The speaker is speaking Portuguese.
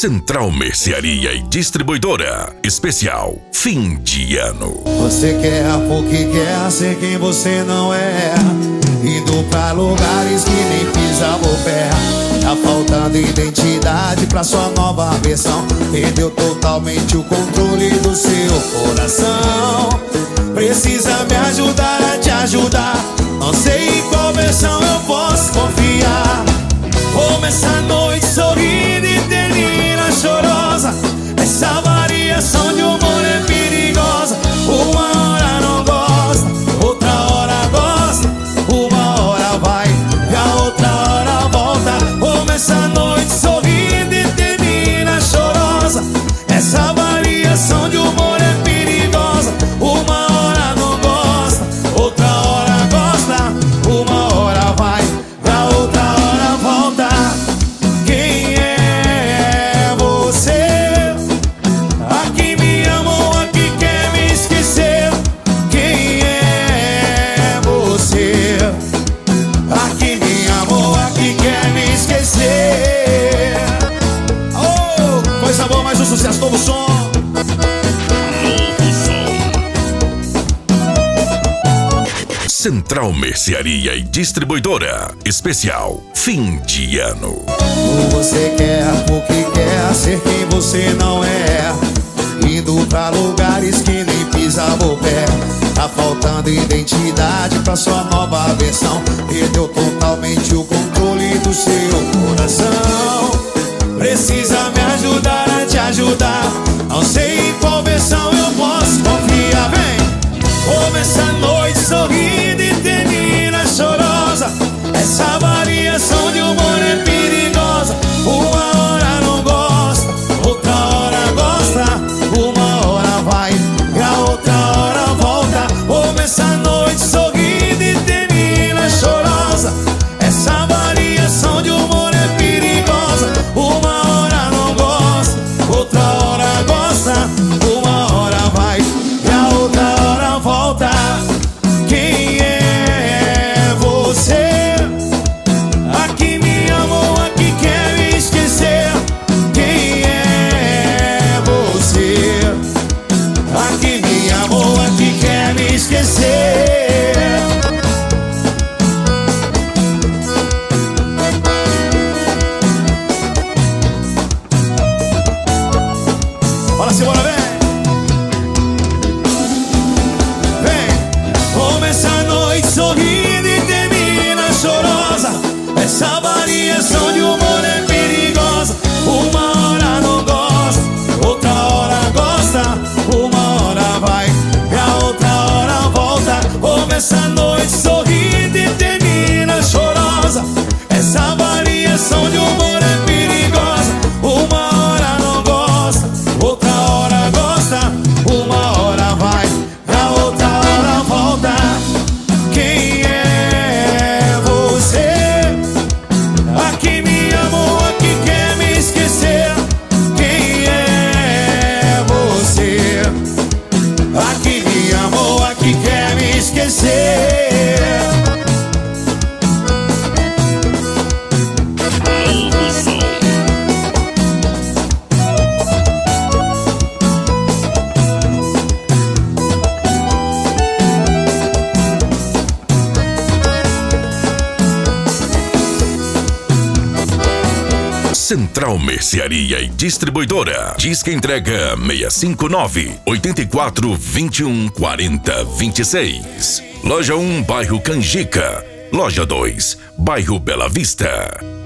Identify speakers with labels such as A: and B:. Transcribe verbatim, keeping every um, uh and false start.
A: Central Mercearia e Distribuidora. Especial fim de ano.
B: Você quer porque quer ser quem você não é, indo pra lugares que nem pisa o pé. Tá faltando identidade pra sua nova versão. Perdeu totalmente o controle do seu coração. Precisa me ajudar a te ajudar. Não sei em qual versão eu posso confiar. Começa a noite sorrindo e termina chorosa. Essa variação de humor é perigosa. Uma hora não gosta, outra hora gosta. Uma hora vai e a outra hora volta. Começa a noite sorrindo e termina chorosa. Essa variação de humor é perigosa. Uma hora não gosta, outra hora gosta. Uma hora vai e a outra hora volta. Quem é você? Aqui me amou, aqui quer me esquecer. Quem é você? Aqui me amou, aqui quer me esquecer. Oh, coisa boa, mais um sucesso, novo som.
A: Central Mercearia e Distribuidora. Especial fim de ano.
B: Você quer porque quer ser quem você não é, indo pra lugares que nem pisava o pé. Tá faltando identidade pra sua nova versão. Perdeu totalmente o controle do seu coração. Precisa me ajudar a te ajudar. Não sei em qual versão eu posso confiar. Vem! Começa a noite sorrindo e termina chorosa. Essa variação de humor é perigosa. Uma hora não gosta, outra hora gosta. Uma hora vai e a outra hora volta. Começa a noite sorrindo e termina chorosa. Essa variação de humor é perigosa. Uma hora não gosta, outra hora gosta. Uma hora vai e a outra hora volta. Quem é você? Aqui me amou, aqui quer me esquecer. Quem é você? Aqui me amou, aqui quer me esquecer. Bora, Simona, vem! Começa a noite sorrindo e termina chorosa. Essa variação de humor é perigosa. Uma hora não gosta, outra hora gosta. Uma hora vai e a outra hora volta. Começa a noite sorrindo e termina chorosa. Essa variação de humor é perigosa. Uma hora não gosta, outra hora gosta. Uma hora vai e a outra hora volta. Quem é você? Aqui me amou, aqui quer me esquecer. Quem é você? Aqui me amou, aqui quer me esquecer.
A: Central Mercearia e Distribuidora. Disque entrega seis cinco nove, oito quatro, dois um, quatro zero dois seis. Loja um, bairro Canjica. Loja dois, bairro Bela Vista.